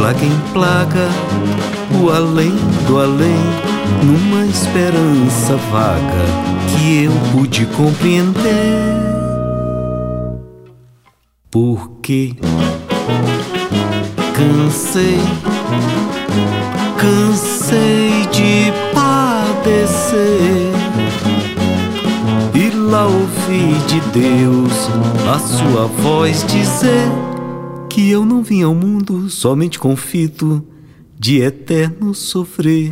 plaga em plaga, o além do além, numa esperança vaga que eu pude compreender. Porque cansei de padecer, e lá ouvi de Deus a sua voz dizer que eu não vim ao mundo somente com fito de eterno sofrer.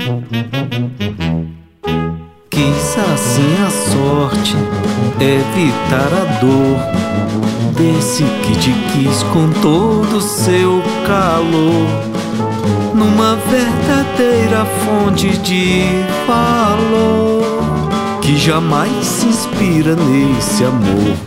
Quis assim a sorte evitar a dor desse que te quis com todo o seu calor, numa verdadeira fonte de valor que jamais se inspira nesse amor.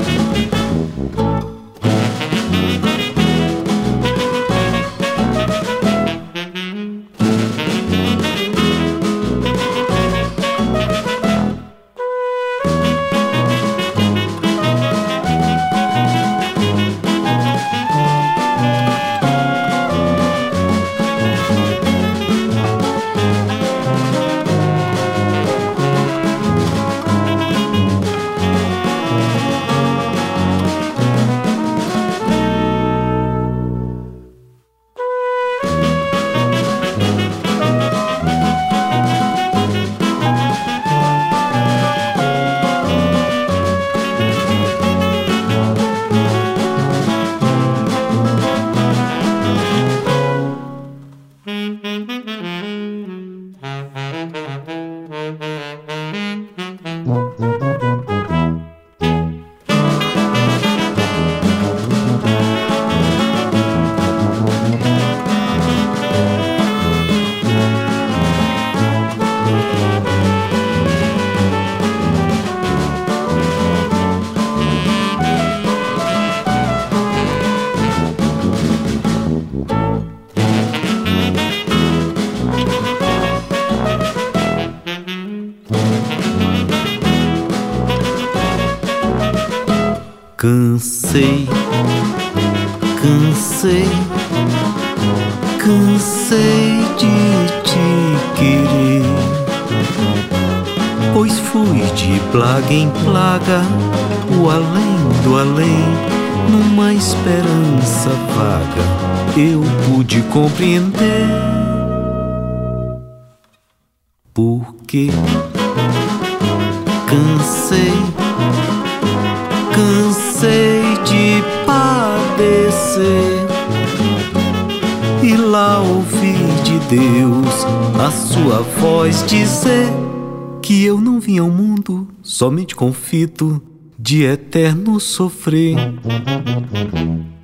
Cansei de te querer, pois fui de plaga em plaga, o além do além, numa esperança vaga eu pude compreender. Porque cansei de padecer, e lá ouvi de Deus a sua voz dizer que eu não vim ao mundo somente com fito de eterno sofrer.